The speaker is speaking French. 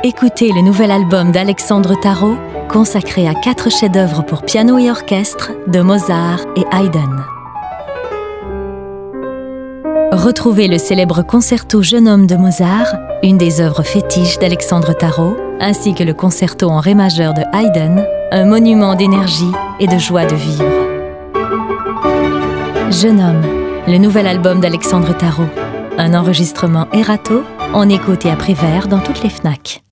Écoutez le nouvel album d'Alexandre Tarot, consacré à 4 chefs-d'œuvre pour piano et orchestre de Mozart et Haydn. Retrouvez le célèbre concerto Jeune homme de Mozart, une des œuvres fétiches d'Alexandre Tarot, ainsi que le concerto en ré majeur de Haydn, un monument d'énergie et de joie de vivre. Jeune homme, le nouvel album d'Alexandre Tarot. Un enregistrement Erato, en écoute et à Prévert dans toutes les Fnac.